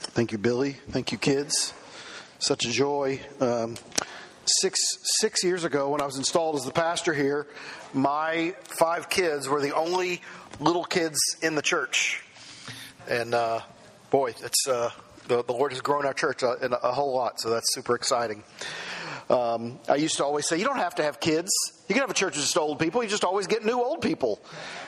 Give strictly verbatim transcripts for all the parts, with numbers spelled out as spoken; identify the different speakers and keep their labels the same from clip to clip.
Speaker 1: Thank you, Billy. Thank you, kids. Such a joy. Um, six six years ago, when I was installed as the pastor here, my five kids were the only little kids in the church. And uh, boy, it's uh, the, the Lord has grown our church a, a, a whole lot, so that's super exciting. Um, I used to always say, you don't have to have kids. You can have a church of just old people. You just always get new old people.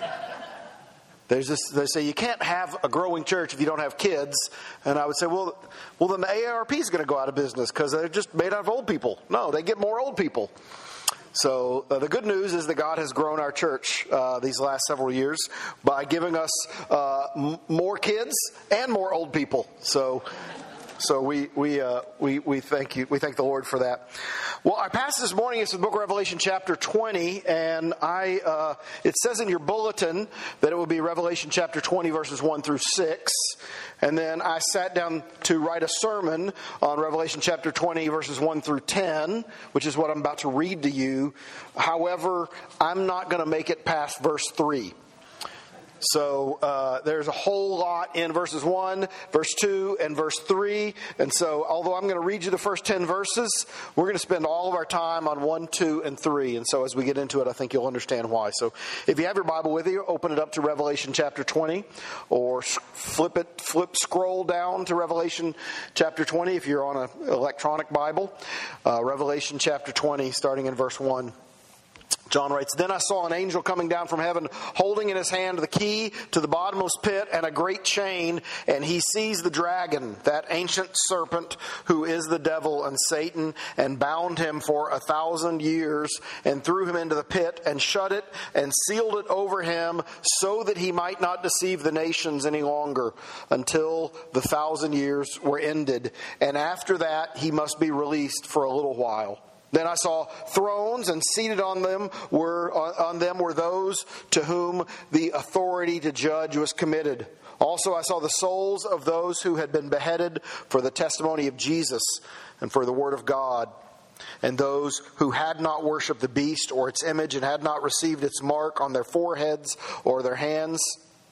Speaker 1: There's this, they say you can't have a growing church if you don't have kids. And I would say, well, well then the A A R P is going to go out of business because they're just made out of old people. No, they get more old people. So uh, the good news is that God has grown our church uh, these last several years by giving us uh, m- more kids and more old people. So so we we uh, we we thank you. We thank the Lord for that. Well, our passage this morning is the book of Revelation chapter twenty, and I uh, it says in your bulletin that it will be Revelation chapter twenty, verses one through six. And then I sat down to write a sermon on Revelation chapter twenty, verses one through ten, which is what I'm about to read to you. However, I'm not going to make it past verse three. So uh, there's a whole lot in verses one, verse two, and verse three. And so although I'm going to read you the first ten verses, we're going to spend all of our time on one, two, and three. And so as we get into it, I think you'll understand why. So if you have your Bible with you, open it up to Revelation chapter twenty, or flip it, flip, scroll down to Revelation chapter twenty if you're on an electronic Bible. Uh, Revelation chapter twenty, starting in verse one. John writes, "Then I saw an angel coming down from heaven, holding in his hand the key to the bottomless pit and a great chain. And he seized the dragon, that ancient serpent who is the devil and Satan, and bound him for a thousand years, and threw him into the pit, and shut it, and sealed it over him, so that he might not deceive the nations any longer, until the thousand years were ended. And after that he must be released for a little while. Then I saw thrones, and seated on them were on them were those to whom the authority to judge was committed. Also I saw the souls of those who had been beheaded for the testimony of Jesus and for the word of God, and those who had not worshipped the beast or its image, and had not received its mark on their foreheads or their hands.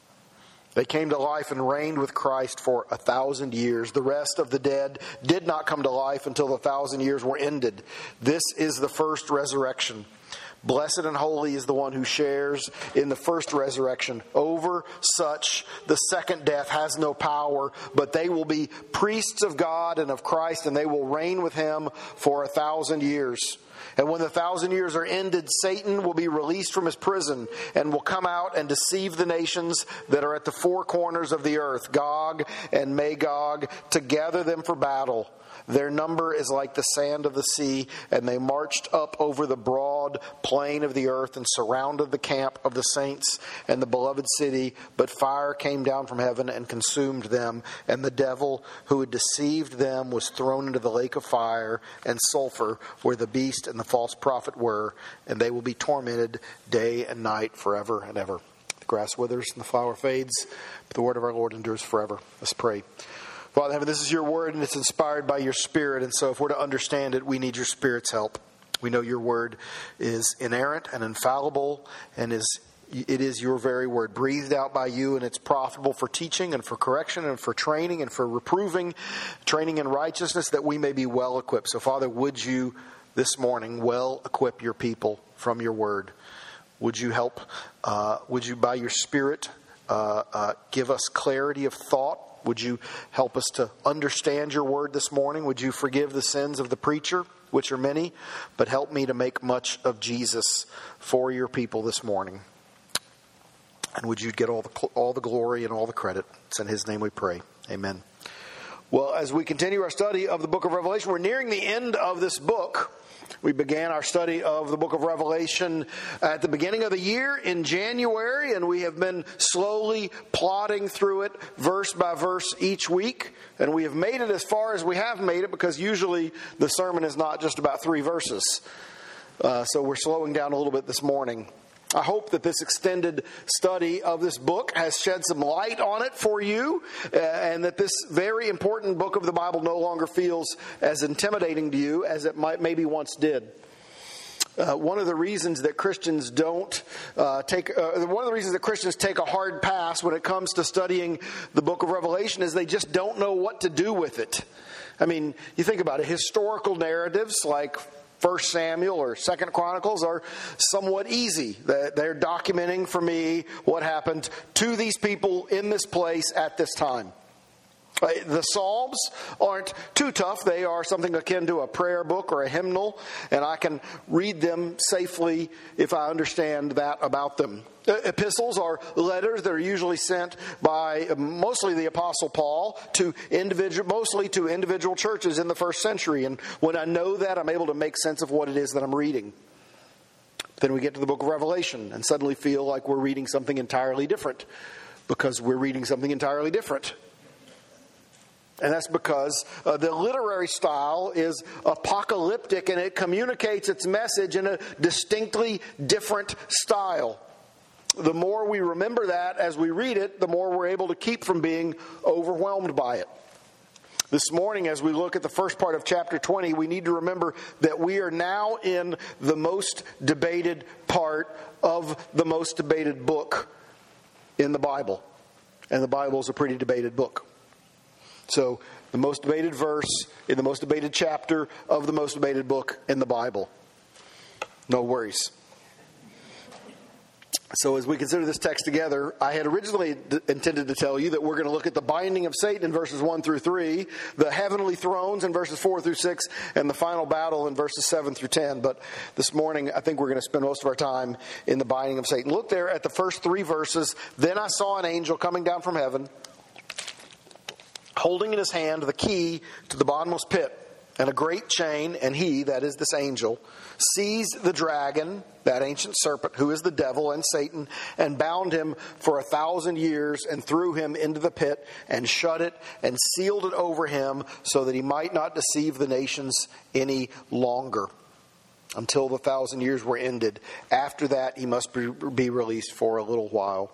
Speaker 1: They came to life and reigned with Christ for a thousand years. The rest of the dead did not come to life until the thousand years were ended. This is the first resurrection. Blessed and holy is the one who shares in the first resurrection. Over such, the second death has no power, but they will be priests of God and of Christ, and they will reign with him for a thousand years. And when the thousand years are ended, Satan will be released from his prison and will come out and deceive the nations that are at the four corners of the earth, Gog and Magog, to gather them for battle. Their number is like the sand of the sea, and they marched up over the broad plain of the earth and surrounded the camp of the saints and the beloved city. But fire came down from heaven and consumed them, and the devil who had deceived them was thrown into the lake of fire and sulfur, where the beast and the false prophet were, and they will be tormented day and night forever and ever." The grass withers and the flower fades, but the word of our Lord endures forever. Let's pray. Father in heaven, this is your word, and it's inspired by your Spirit. And so if we're to understand it, we need your Spirit's help. We know your word is inerrant and infallible, and is it is your very word, breathed out by you, and it's profitable for teaching and for correction and for training and for reproving, training in righteousness, that we may be well equipped. So Father, would you this morning well equip your people from your word? Would you help, uh, would you by your Spirit uh, uh, give us clarity of thought? Would you help us to understand your word this morning? Would you forgive the sins of the preacher, which are many, but help me to make much of Jesus for your people this morning? And would you get all the all the glory and all the credit? It's in his name we pray. Amen. Well, as we continue our study of the book of Revelation, we're nearing the end of this book. We began our study of the book of Revelation at the beginning of the year in January, and we have been slowly plodding through it verse by verse each week. And we have made it as far as we have made it, because usually the sermon is not just about three verses. Uh, so we're slowing down a little bit this morning. I hope that this extended study of this book has shed some light on it for you, uh, and that this very important book of the Bible no longer feels as intimidating to you as it might maybe once did. Uh, one of the reasons that Christians don't uh, take, uh, one of the reasons that Christians take a hard pass when it comes to studying the book of Revelation is they just don't know what to do with it. I mean, you think about it, historical narratives like First Samuel or Second Chronicles are somewhat easy. They're documenting for me what happened to these people in this place at this time. The Psalms aren't too tough. They are something akin to a prayer book or a hymnal, and I can read them safely if I understand that about them. Epistles are letters that are usually sent by mostly the Apostle Paul to individual, mostly to individual churches in the first century. And when I know that, I'm able to make sense of what it is that I'm reading. Then we get to the book of Revelation and suddenly feel like we're reading something entirely different because we're reading something entirely different. And that's because uh, the literary style is apocalyptic and it communicates its message in a distinctly different style. The more we remember that as we read it, the more we're able to keep from being overwhelmed by it. This morning, as we look at the first part of chapter twenty, we need to remember that we are now in the most debated part of the most debated book in the Bible. And the Bible is a pretty debated book. So, the most debated verse in the most debated chapter of the most debated book in the Bible. No worries. So as we consider this text together, I had originally d- intended to tell you that we're going to look at the binding of Satan in verses one through three, the heavenly thrones in verses four through six, and the final battle in verses seven through ten. But this morning, I think we're going to spend most of our time in the binding of Satan. Look there at the first three verses. Then I saw an angel coming down from heaven, holding in his hand the key to the bottomless pit and a great chain, and he, that is this angel, seized the dragon, that ancient serpent, who is the devil and Satan, and bound him for a thousand years and threw him into the pit and shut it and sealed it over him so that he might not deceive the nations any longer until the thousand years were ended. After that, he must be released for a little while.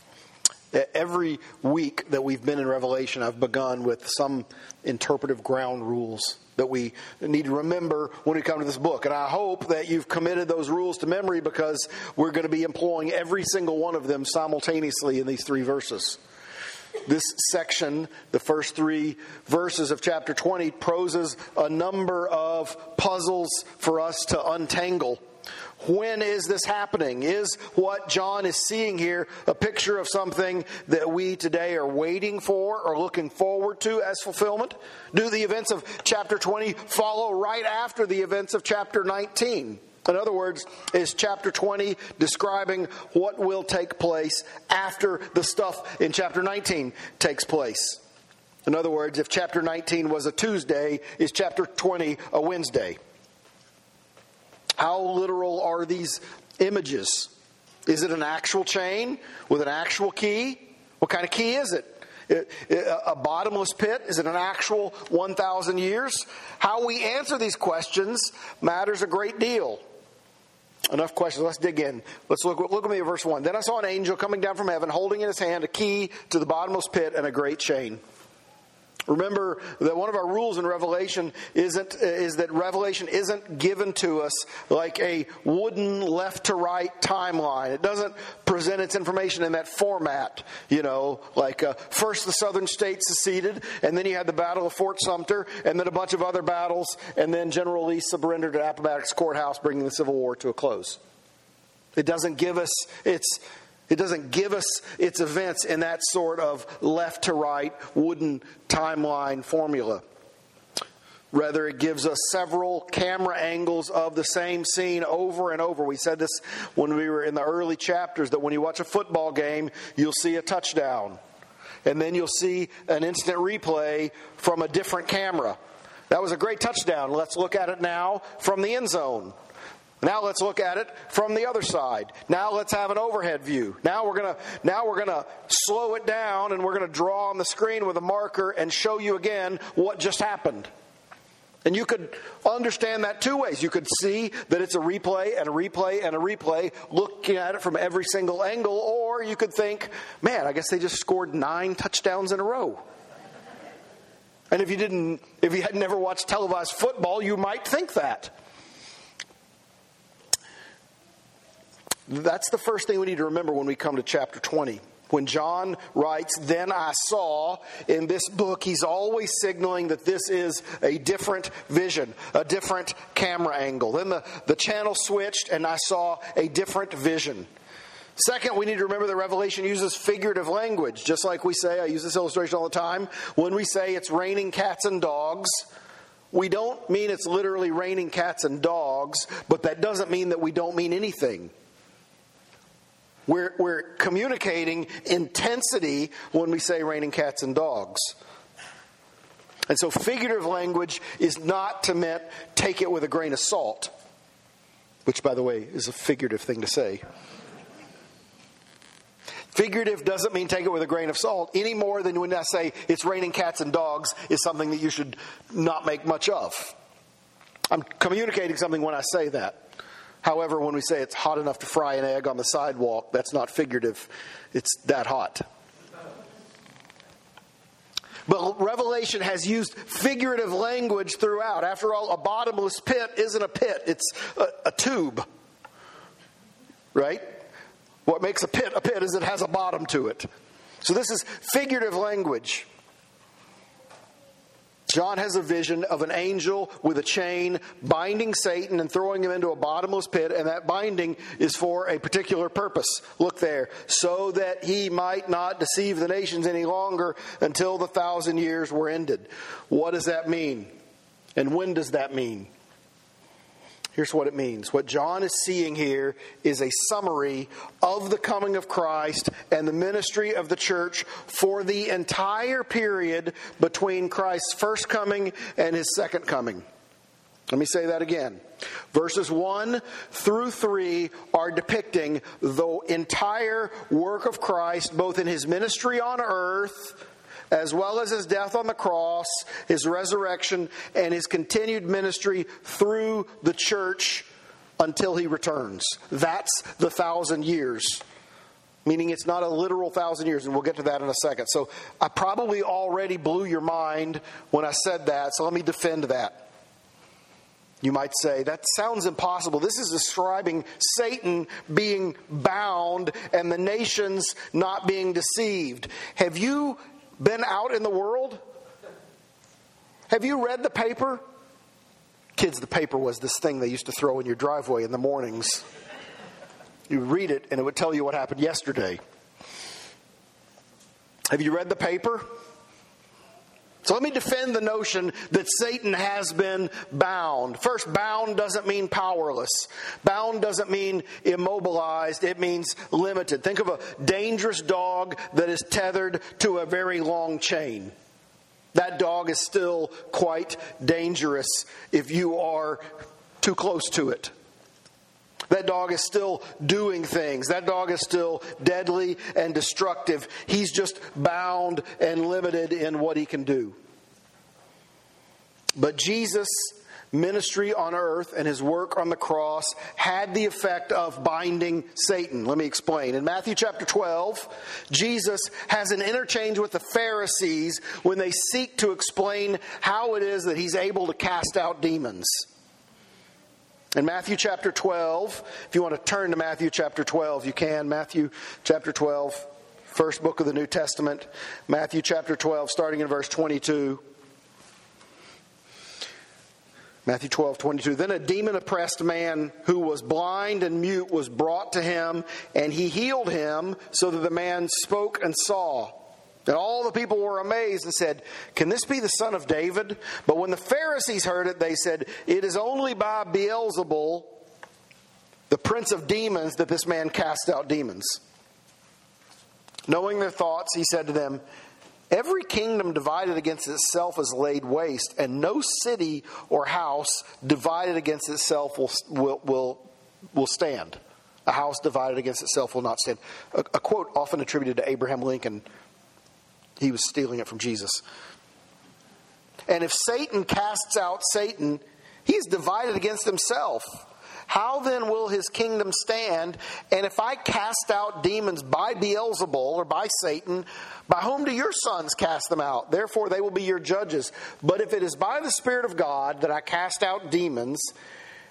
Speaker 1: Every week that we've been in Revelation, I've begun with some interpretive ground rules that we need to remember when we come to this book. And I hope that you've committed those rules to memory because we're going to be employing every single one of them simultaneously in these three verses. This section, the first three verses of chapter twenty, poses a number of puzzles for us to untangle. When is this happening? Is what John is seeing here a picture of something that we today are waiting for or looking forward to as fulfillment? Do the events of chapter twenty follow right after the events of chapter nineteen? In other words, is chapter twenty describing what will take place after the stuff in chapter nineteen takes place? In other words, if chapter nineteen was a Tuesday, is chapter twenty a Wednesday? How literal are these images? Is it an actual chain with an actual key? What kind of key is it? It, it a bottomless pit? Is it an actual one thousand years? How we answer these questions matters a great deal. Enough questions. Let's dig in. Let's look, look at me at verse one. Then I saw an angel coming down from heaven, holding in his hand a key to the bottomless pit and a great chain. Remember that one of our rules in Revelation isn't is that Revelation isn't given to us like a wooden left to right timeline. It doesn't present its information in that format. You know, like uh, first the southern states seceded, and then you had the Battle of Fort Sumter, and then a bunch of other battles, and then General Lee surrendered at Appomattox Courthouse, bringing the Civil War to a close. It doesn't give us its It doesn't give us its events in that sort of left to right wooden timeline formula. Rather, it gives us several camera angles of the same scene over and over. We said this when we were in the early chapters, that when you watch a football game, you'll see a touchdown. And then you'll see an instant replay from a different camera. That was a great touchdown. Let's look at it now from the end zone. Now let's look at it from the other side. Now let's have an overhead view. Now we're gonna now we're gonna slow it down, and we're gonna draw on the screen with a marker and show you again what just happened. And you could understand that two ways. You could see that it's a replay and a replay and a replay, looking at it from every single angle, or you could think, man, I guess they just scored nine touchdowns in a row. And if you didn't, if you had never watched televised football, you might think that. That's the first thing we need to remember when we come to chapter twenty. When John writes, "Then I saw," in this book, he's always signaling that this is a different vision, a different camera angle. Then the, the channel switched and I saw a different vision. Second, we need to remember that Revelation uses figurative language. Just like we say, I use this illustration all the time, when we say it's raining cats and dogs, we don't mean it's literally raining cats and dogs, but that doesn't mean that we don't mean anything. We're, we're communicating intensity when we say raining cats and dogs. And so figurative language is not to meant take it with a grain of salt, which, by the way, is a figurative thing to say. Figurative doesn't mean take it with a grain of salt any more than when I say it's raining cats and dogs is something that you should not make much of. I'm communicating something when I say that. However, when we say it's hot enough to fry an egg on the sidewalk, that's not figurative. It's that hot. But Revelation has used figurative language throughout. After all, a bottomless pit isn't a pit. It's a, a tube. Right? What makes a pit a pit is it has a bottom to it. So this is figurative language. John has a vision of an angel with a chain binding Satan and throwing him into a bottomless pit, and that binding is for a particular purpose. Look there. So that he might not deceive the nations any longer until the thousand years were ended. What does that mean? And when does that mean? Here's what it means. What John is seeing here is a summary of the coming of Christ and the ministry of the church for the entire period between Christ's first coming and his second coming. Let me say that again. Verses one through three are depicting the entire work of Christ, both in his ministry on earth, as well as his death on the cross, his resurrection, and his continued ministry through the church until he returns. That's the thousand years. Meaning it's not a literal thousand years, and we'll get to that in a second. So I probably already blew your mind when I said that, so let me defend that. You might say, that sounds impossible. This is describing Satan being bound and the nations not being deceived. Have you been out in the world? Have you read the paper? Kids, the paper was this thing they used to throw in your driveway in the mornings. You would read it and it would tell you what happened yesterday. Have you read the paper? So let me defend the notion that Satan has been bound. First, bound doesn't mean powerless. Bound doesn't mean immobilized. It means limited. Think of a dangerous dog that is tethered to a very long chain. That dog is still quite dangerous if you are too close to it. That dog is still doing things. That dog is still deadly and destructive. He's just bound and limited in what he can do. But Jesus' ministry on earth and his work on the cross had the effect of binding Satan. Let me explain. In Matthew chapter twelve, Jesus has an interchange with the Pharisees when they seek to explain how it is that he's able to cast out demons. In Matthew chapter twelve, if you want to turn to Matthew chapter twelve, you can. Matthew chapter twelve, first book of the New Testament. Matthew chapter twelve, starting in verse twenty-two. Matthew twelve, twenty-two. Then a demon-oppressed man who was blind and mute was brought to him, and he healed him so that the man spoke and saw. And all the people were amazed and said, "Can this be the son of David?" But when the Pharisees heard it, they said, "It is only by Beelzebul, the prince of demons, that this man cast out demons." Knowing their thoughts, he said to them, "Every kingdom divided against itself is laid waste, and no city or house divided against itself will will will, will stand. A house divided against itself will not stand." A, a quote often attributed to Abraham Lincoln. He was stealing it from Jesus. And if Satan casts out Satan, he's divided against himself. How then will his kingdom stand? And if I cast out demons by Beelzebul or by Satan, by whom do your sons cast them out? Therefore they will be your judges. But if it is by the Spirit of God that I cast out demons,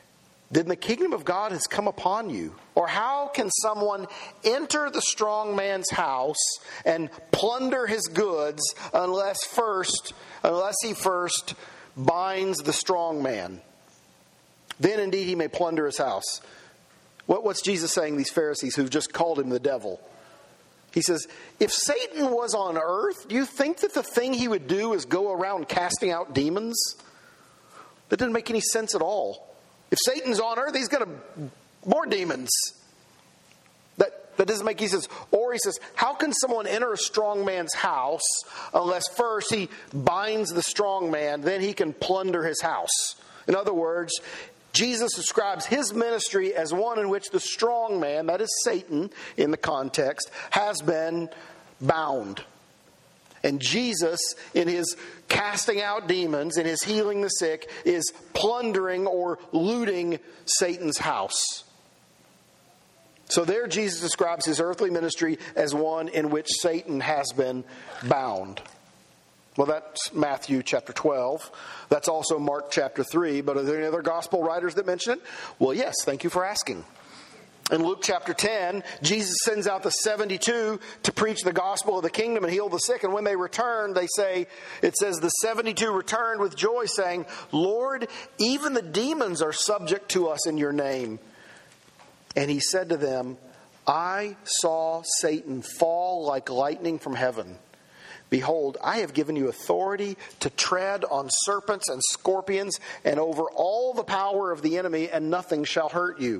Speaker 1: then the kingdom of God has come upon you. Or how can someone enter the strong man's house and plunder his goods unless first, unless he first binds the strong man? Then indeed he may plunder his house. What, what's Jesus saying, these Pharisees who've just called him the devil? He says, if Satan was on earth, do you think that the thing he would do is go around casting out demons? That doesn't make any sense at all. If Satan's on earth, he's going to more demons. That, that doesn't make any sense. Or he says, how can someone enter a strong man's house unless first he binds the strong man, then he can plunder his house? In other words, Jesus describes his ministry as one in which the strong man, that is Satan in the context, has been bound. And Jesus, in his casting out demons, in his healing the sick, is plundering or looting Satan's house. So there Jesus describes his earthly ministry as one in which Satan has been bound. Well, that's Matthew chapter twelve. That's also Mark chapter three. But are there any other gospel writers that mention it? Well, yes, thank you for asking. In Luke chapter ten, Jesus sends out the seventy-two to preach the gospel of the kingdom and heal the sick. And when they return, they say, it says, the seventy-two returned with joy, saying, Lord, even the demons are subject to us in your name. And he said to them, I saw Satan fall like lightning from heaven. Behold, I have given you authority to tread on serpents and scorpions and over all the power of the enemy, and nothing shall hurt you.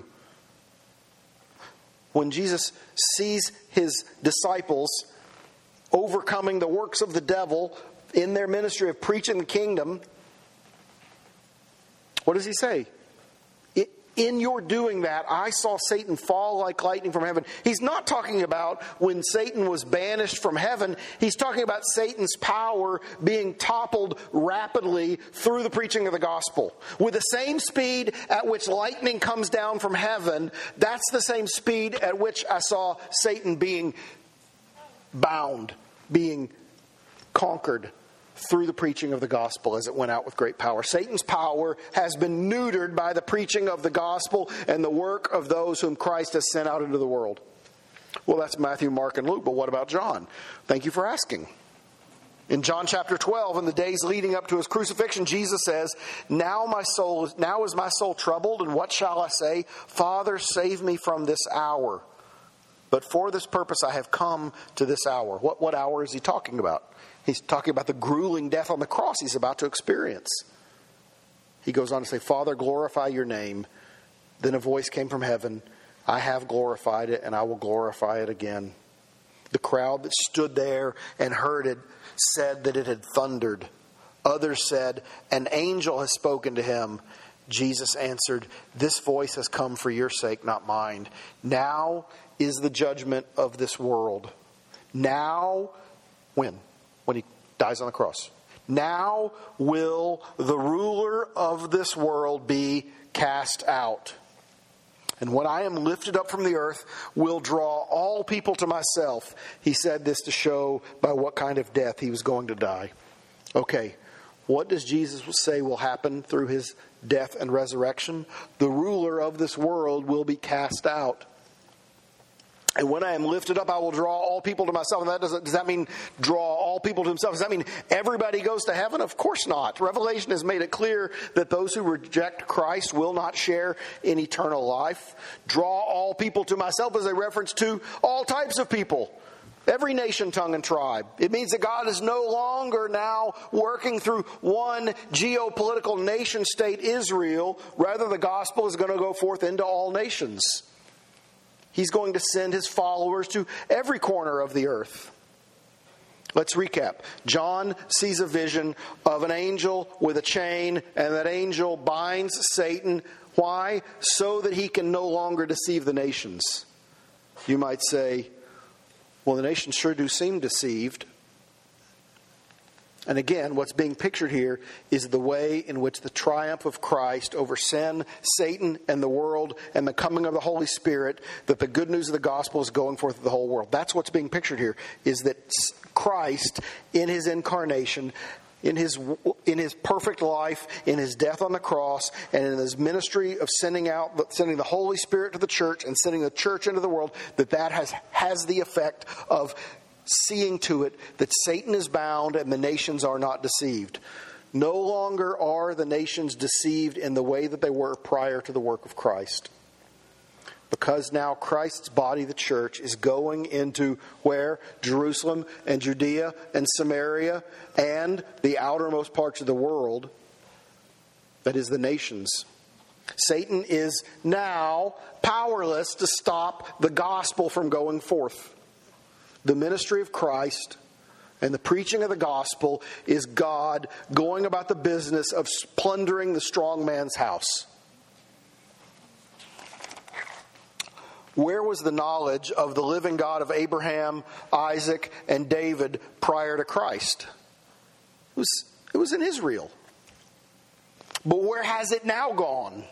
Speaker 1: When Jesus sees his disciples overcoming the works of the devil in their ministry of preaching the kingdom, what does he say? In your doing that, I saw Satan fall like lightning from heaven. He's not talking about when Satan was banished from heaven. He's talking about Satan's power being toppled rapidly through the preaching of the gospel. With the same speed at which lightning comes down from heaven, that's the same speed at which I saw Satan being bound, being conquered through the preaching of the gospel as it went out with great power. Satan's power has been neutered by the preaching of the gospel and the work of those whom Christ has sent out into the world. Well, that's Matthew, Mark, and Luke, but what about John? Thank you for asking. In John chapter twelve, in the days leading up to his crucifixion, Jesus says, Now my soul, now is my soul troubled, and what shall I say? Father, save me from this hour. But for this purpose I have come to this hour. What, what hour is he talking about? He's talking about the grueling death on the cross he's about to experience. He goes on to say, Father, glorify your name. Then a voice came from heaven. I have glorified it, and I will glorify it again. The crowd that stood there and heard it said that it had thundered. Others said, an angel has spoken to him. Jesus answered, this voice has come for your sake, not mine. Now is the judgment of this world. Now, when? When he dies on the cross. Now will the ruler of this world be cast out. And when I am lifted up from the earth, will draw all people to myself. He said this to show by what kind of death he was going to die. Okay, what does Jesus say will happen through his death and resurrection? The ruler of this world will be cast out. And when I am lifted up, I will draw all people to myself. And that doesn't, does that mean draw all people to himself? Does that mean everybody goes to heaven? Of course not. Revelation has made it clear that those who reject Christ will not share in eternal life. Draw all people to myself is a reference to all types of people. Every nation, tongue, and tribe. It means that God is no longer now working through one geopolitical nation state, Israel. Rather, the gospel is going to go forth into all nations. He's going to send his followers to every corner of the earth. Let's recap. John sees a vision of an angel with a chain, and that angel binds Satan. Why? So that he can no longer deceive the nations. You might say, well, the nations sure do seem deceived. And again, what's being pictured here is the way in which the triumph of Christ over sin, Satan, and the world, and the coming of the Holy Spirit, that the good news of the gospel is going forth to the whole world. That's what's being pictured here, is that Christ, in his incarnation, in his in his perfect life, in his death on the cross, and in his ministry of sending out, sending the Holy Spirit to the church and sending the church into the world, that that has has the effect of seeing to it that Satan is bound and the nations are not deceived. No longer are the nations deceived in the way that they were prior to the work of Christ. Because now Christ's body, the church, is going into where? Jerusalem and Judea and Samaria and the outermost parts of the world. That is the nations. Satan is now powerless to stop the gospel from going forth. The ministry of Christ and the preaching of the gospel is God going about the business of plundering the strong man's house. Where was the knowledge of the living God of Abraham, Isaac, and David prior to Christ? It was, it was in Israel. But where has it now gone?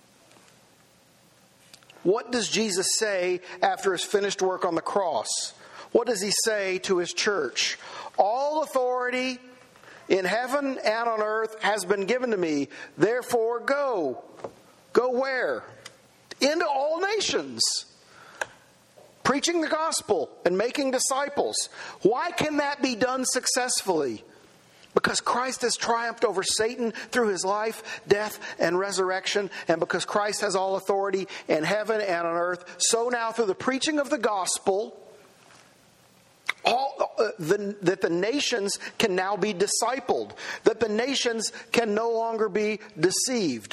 Speaker 1: What does Jesus say after his finished work on the cross? What does he say to his church? All authority in heaven and on earth has been given to me. Therefore go. Go where? Into all nations. Preaching the gospel and making disciples. Why can that be done successfully? Because Christ has triumphed over Satan through his life, death, and resurrection. And because Christ has all authority in heaven and on earth. So now through the preaching of the gospel, all, uh, the, that the nations can now be discipled. That the nations can no longer be deceived.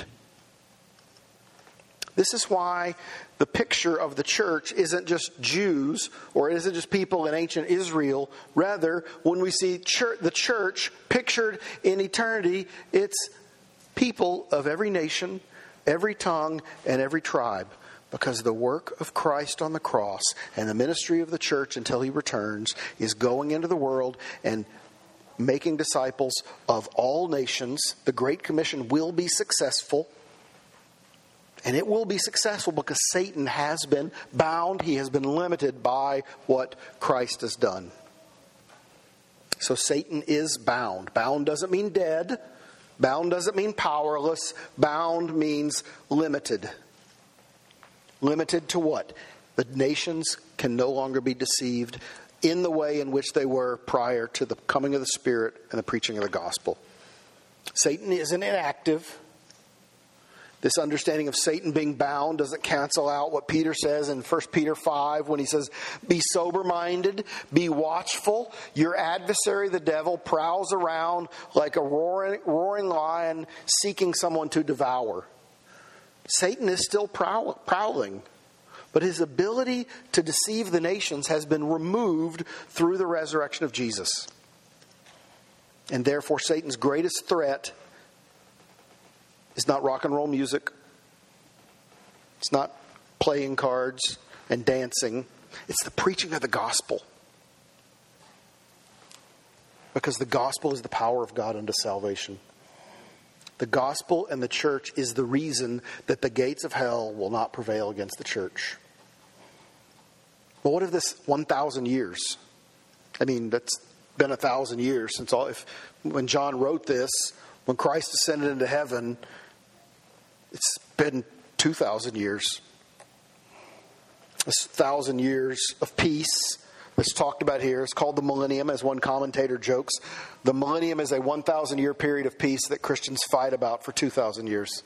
Speaker 1: This is why the picture of the church isn't just Jews or it isn't just people in ancient Israel. Rather, when we see church, the church pictured in eternity, it's people of every nation, every tongue, and every tribe. Because the work of Christ on the cross and the ministry of the church until he returns is going into the world and making disciples of all nations. The Great Commission will be successful. And it will be successful because Satan has been bound. He has been limited by what Christ has done. So Satan is bound. Bound doesn't mean dead. Bound doesn't mean powerless. Bound means limited. Limited to what? The nations can no longer be deceived in the way in which they were prior to the coming of the Spirit and the preaching of the gospel. Satan isn't inactive. This understanding of Satan being bound doesn't cancel out what Peter says in First Peter five when he says, be sober-minded, be watchful. Your adversary, the devil, prowls around like a roaring, roaring lion seeking someone to devour. Satan is still prowl, prowling, but his ability to deceive the nations has been removed through the resurrection of Jesus. And therefore, Satan's greatest threat is not rock and roll music. It's not playing cards and dancing. It's the preaching of the gospel. Because the gospel is the power of God unto salvation. The gospel and the church is the reason that the gates of hell will not prevail against the church. But what if this one thousand years? I mean, that's been a thousand years since all. If when John wrote this, when Christ ascended into heaven, it's been two thousand years. This thousand years of peace that's talked about here is called the millennium, as one commentator jokes. The millennium is a one thousand year period of peace that Christians fight about for two thousand years.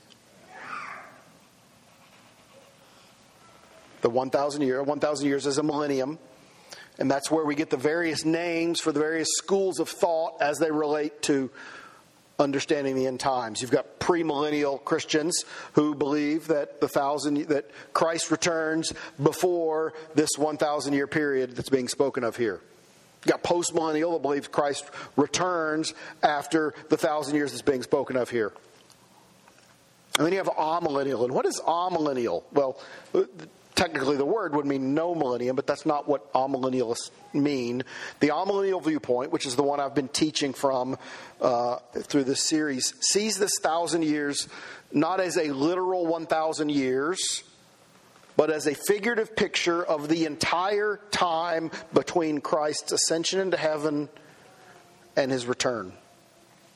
Speaker 1: The one thousand year, one thousand years is a millennium. And that's where we get the various names for the various schools of thought as they relate to understanding the end times. You've got premillennial Christians who believe that the thousand that Christ returns before this one thousand year period that's being spoken of here. You've got postmillennial that believes Christ returns after the thousand years that's being spoken of here. And then you have amillennial. And what is amillennial? Well, technically the word would mean no millennium, but that's not what amillennialists mean. The amillennial viewpoint, which is the one I've been teaching from uh, through this series, sees this thousand years not as a literal one thousand years, but as a figurative picture of the entire time between Christ's ascension into heaven and his return.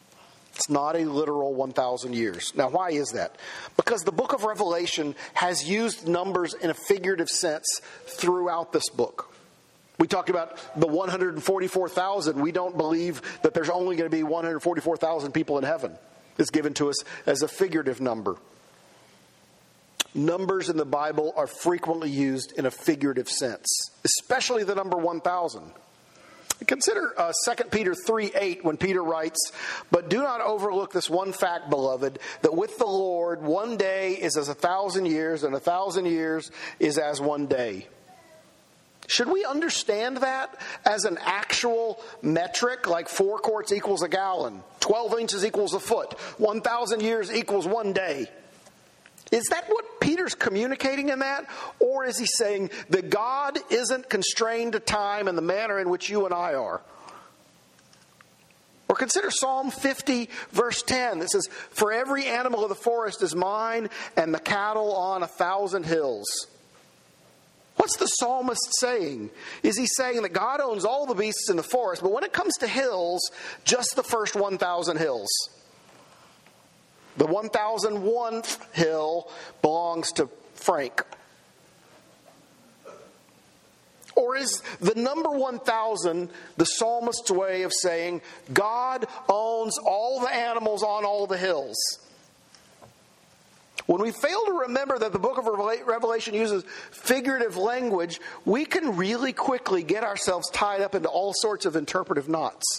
Speaker 1: It's not a literal one thousand years. Now, why is that? Because the book of Revelation has used numbers in a figurative sense throughout this book. We talked about the one hundred forty-four thousand. We don't believe that there's only going to be one hundred forty-four thousand people in heaven. It's given to us as a figurative number. Numbers in the Bible are frequently used in a figurative sense, especially the number one thousand. Consider uh, Second Peter three eight when Peter writes, "But do not overlook this one fact, beloved, that with the Lord one day is as a thousand years, and a thousand years is as one day." Should we understand that as an actual metric, like four quarts equals a gallon, twelve inches equals a foot, one thousand years equals one day? Is that what Peter's communicating in that? Or is he saying that God isn't constrained to time in the manner in which you and I are? Or consider Psalm fifty, verse ten, that says, "For every animal of the forest is mine, and the cattle on a thousand hills." What's the psalmist saying? Is he saying that God owns all the beasts in the forest, but when it comes to hills, just the first one thousand hills? The one thousand one hill belongs to Frank. Or is the number one thousand the psalmist's way of saying God owns all the animals on all the hills? When we fail to remember that the book of Revelation uses figurative language, we can really quickly get ourselves tied up into all sorts of interpretive knots.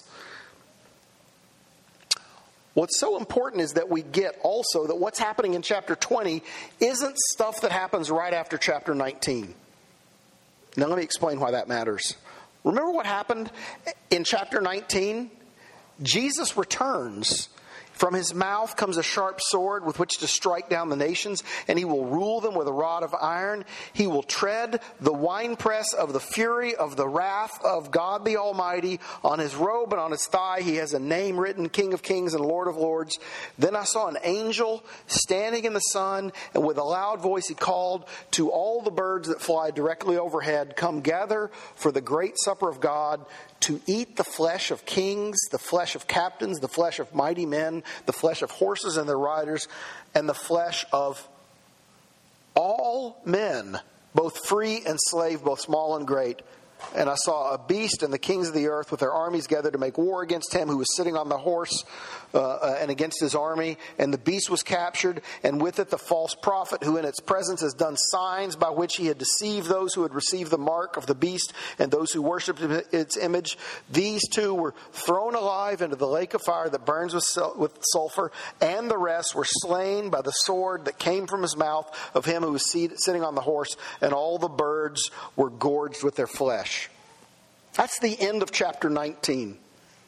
Speaker 1: What's so important is that we get also that what's happening in chapter twenty isn't stuff that happens right after chapter nineteen. Now let me explain why that matters. Remember what happened in chapter nineteen? Jesus returns. From his mouth comes a sharp sword with which to strike down the nations, and he will rule them with a rod of iron. He will tread the winepress of the fury of the wrath of God the Almighty. On his robe and on his thigh he has a name written, King of Kings and Lord of Lords. Then I saw an angel standing in the sun, and with a loud voice he called to all the birds that fly directly overhead, "Come gather for the great supper of God, to eat the flesh of kings, the flesh of captains, the flesh of mighty men, the flesh of horses and their riders, and the flesh of all men, both free and slave, both small and great." And I saw a beast and the kings of the earth with their armies gathered to make war against him who was sitting on the horse uh, uh, and against his army. And the beast was captured, and with it the false prophet who in its presence has done signs by which he had deceived those who had received the mark of the beast and those who worshipped its image. These two were thrown alive into the lake of fire that burns with, with sulfur, and the rest were slain by the sword that came from his mouth of him who was seated, sitting on the horse, and all the birds were gorged with their flesh. That's the end of chapter nineteen.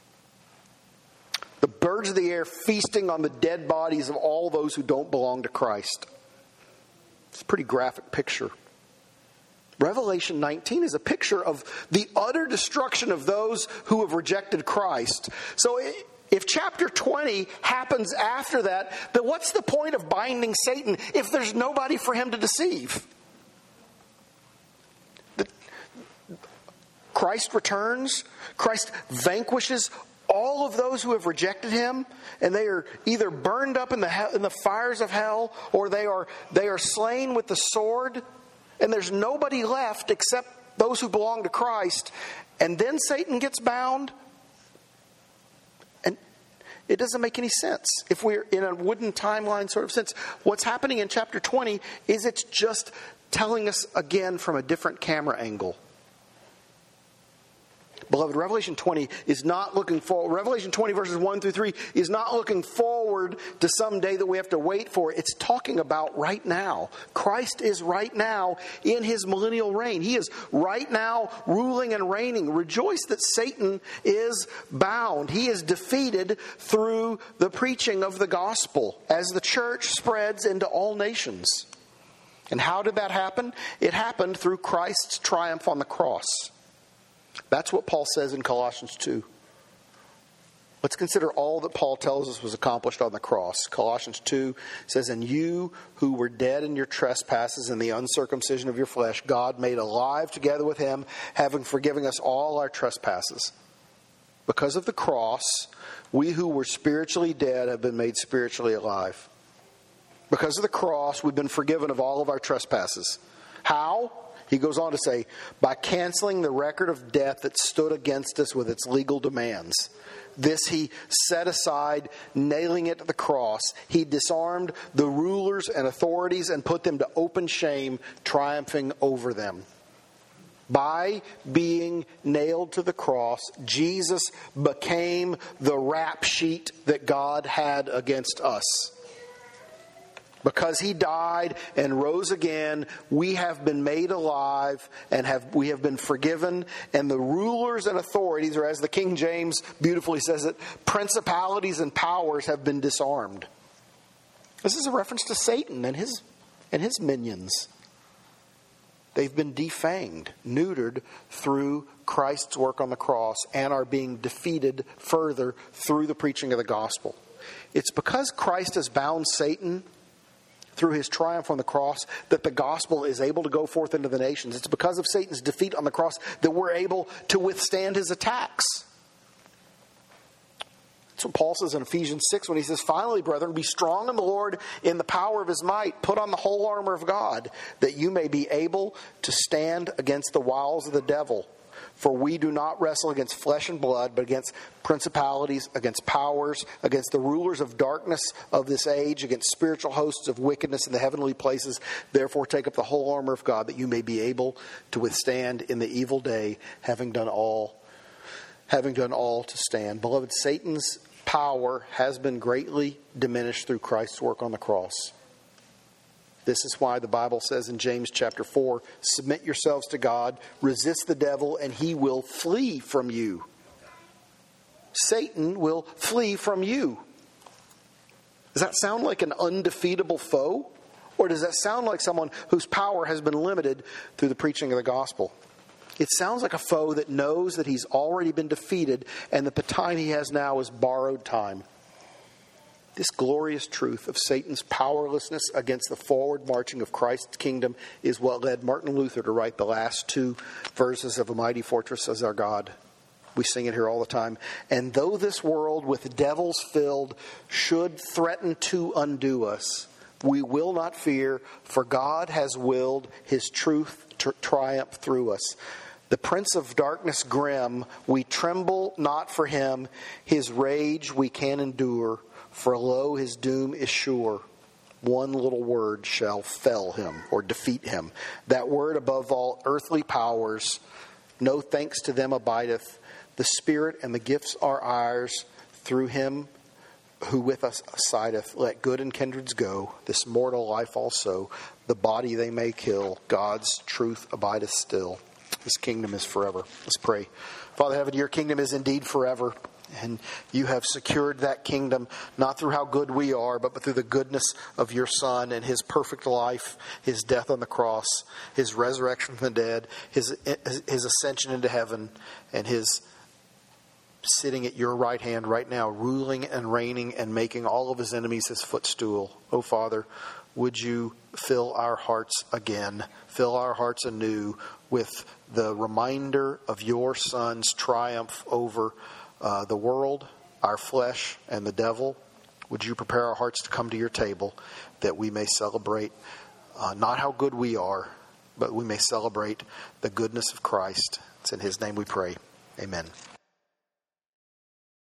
Speaker 1: The birds of the air feasting on the dead bodies of all those who don't belong to Christ. It's a pretty graphic picture. Revelation nineteen is a picture of the utter destruction of those who have rejected Christ. So if chapter twenty happens after that, then what's the point of binding Satan if there's nobody for him to deceive? Christ returns. Christ vanquishes all of those who have rejected him, and they are either burned up in the hell, in the fires of hell, or they are they are slain with the sword, and there's nobody left except those who belong to Christ. And then Satan gets bound, and it doesn't make any sense. If we're in a wooden timeline sort of sense, what's happening in chapter twenty is it's just telling us again from a different camera angle. Beloved, Revelation twenty is not looking forward. Revelation twenty verses one through three is not looking forward to some day that we have to wait for. It's talking about right now. Christ is right now in his millennial reign. He is right now ruling and reigning. Rejoice that Satan is bound. He is defeated through the preaching of the gospel as the church spreads into all nations. And how did that happen? It happened through Christ's triumph on the cross. That's what Paul says in Colossians two. Let's consider all that Paul tells us was accomplished on the cross. Colossians two says, "And you who were dead in your trespasses and the uncircumcision of your flesh, God made alive together with him, having forgiven us all our trespasses." Because of the cross, we who were spiritually dead have been made spiritually alive. Because of the cross, we've been forgiven of all of our trespasses. How? He goes on to say, by canceling the record of debt that stood against us with its legal demands. This he set aside, nailing it to the cross. He disarmed the rulers and authorities and put them to open shame, triumphing over them. By being nailed to the cross, Jesus became the rap sheet that God had against us. Because he died and rose again, we have been made alive and have we have been forgiven. And the rulers and authorities, or as the King James beautifully says it, principalities and powers have been disarmed. This is a reference to Satan and his and his minions. They've been defanged, neutered through Christ's work on the cross, and are being defeated further through the preaching of the gospel. It's because Christ has bound Satan through his triumph on the cross that the gospel is able to go forth into the nations. It's because of Satan's defeat on the cross that we're able to withstand his attacks. That's what Paul says in Ephesians six when he says, finally, brethren, be strong in the Lord in the power of his might. Put on the whole armor of God, that you may be able to stand against the wiles of the devil. For we do not wrestle against flesh and blood, but against principalities, against powers, against the rulers of darkness of this age, against spiritual hosts of wickedness in the heavenly places. Therefore take up the whole armor of God, that you may be able to withstand in the evil day, having done all, having done all to stand. Beloved, Satan's power has been greatly diminished through Christ's work on the cross. This is why the Bible says in James chapter four, submit yourselves to God, resist the devil, and he will flee from you. Satan will flee from you. Does that sound like an undefeatable foe? Or does that sound like someone whose power has been limited through the preaching of the gospel? It sounds like a foe that knows that he's already been defeated and that the time he has now is borrowed time. This glorious truth of Satan's powerlessness against the forward marching of Christ's kingdom is what led Martin Luther to write the last two verses of A Mighty Fortress Is Our God. We sing it here all the time. And though this world with devils filled should threaten to undo us, we will not fear, for God has willed his truth to triumph through us. The prince of darkness grim, we tremble not for him. His rage we can endure. For lo, his doom is sure. One little word shall fell him or defeat him. That word above all earthly powers. No thanks to them abideth. The Spirit and the gifts are ours. Through him who with us sideth. Let good and kindreds go. This mortal life also. The body they may kill. God's truth abideth still. His kingdom is forever. Let's pray. Father heaven, your kingdom is indeed forever. And you have secured that kingdom not through how good we are, but through the goodness of your Son and his perfect life, his death on the cross, his resurrection from the dead, his, his ascension into heaven, and his sitting at your right hand right now, ruling and reigning and making all of his enemies his footstool. Oh, Father, would you fill our hearts again, fill our hearts anew with the reminder of your Son's triumph over Uh, the world, our flesh, and the devil. Would you prepare our hearts to come to your table that we may celebrate uh, not how good we are, but we may celebrate the goodness of Christ. It's in his name we pray. Amen.